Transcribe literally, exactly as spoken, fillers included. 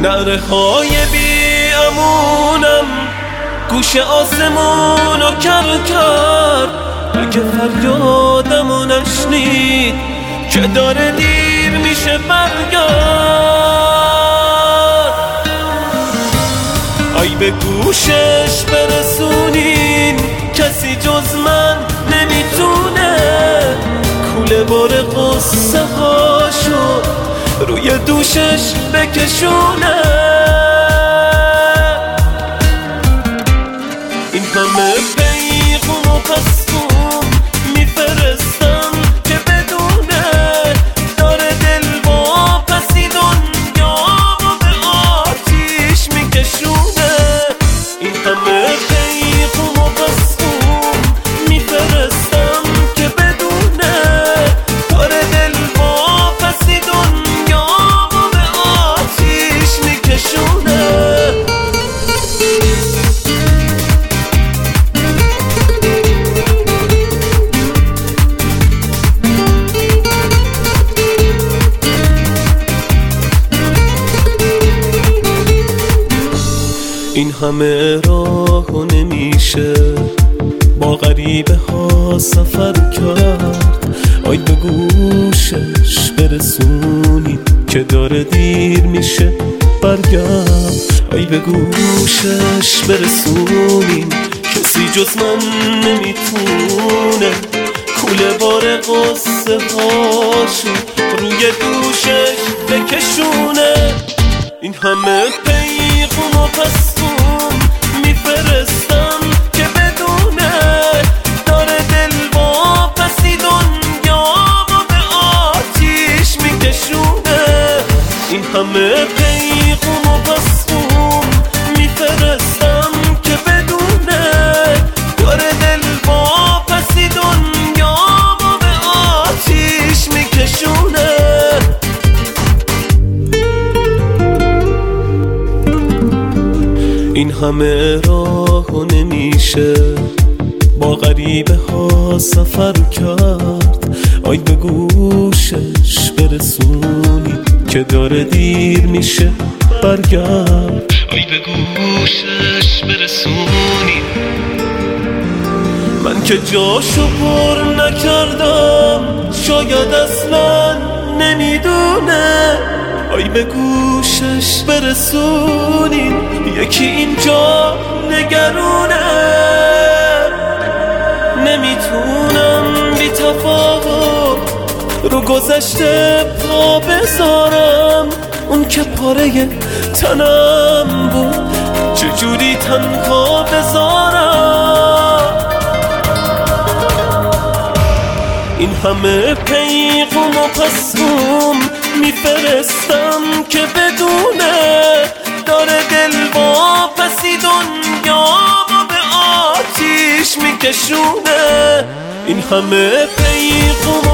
نعره های بی امونم گوش آسمونو کر کرد. اگه فریادمو نشنید که داره دیر میشه برگرد. ای به گوشش برسونین کسی جز من نمیتونه کوله بار قصه هاشو روی دوشش بکشونه. این همه پیغام و پسخون میفرستم که بدونه داره دل واپسی دنیا و به آتیش میکشونه. این همه پیغام و پسخون میفرستم که بدونه داره دل واپسی دنیا و به آتیش میکشونه. این همه راهو نمیشه با غریبه ها سفر کرد. آی به گوشش برسونی که داره دیر میشه برگرد. آی به گوشش برسونی کسی جز من نمیتونه کوله بار قصه هاشو روی دوشش بکشونه. این همه پیغام و پسخون میفرستم که بدونه داره دل واپسی دنیا و به آتیش میکشونه. این همه پیغام و پسخون میفرستم که بدونه داره دل واپسی دنیا و به آتیش میکشونه. این همه راهو نمیشه با غریبه ها سفر کرد. آی به گوشش برسونی که داره دیر میشه برگرد. آی به گوشش برسونی من که جاشو پر نکردم شاید اصلا نمیدونه. آی به گوشش برسونین یکی اینجا نگرونه. نمیتونم بی تفاوت رو گذشته پا بذارم. اون که پاره تنم بود چجوری تنها بذارم. این همه پیغام و پسخون میفرستم که بدونه داره دل واپسی دنیا و به آتیش میکشونه. این همه پیغام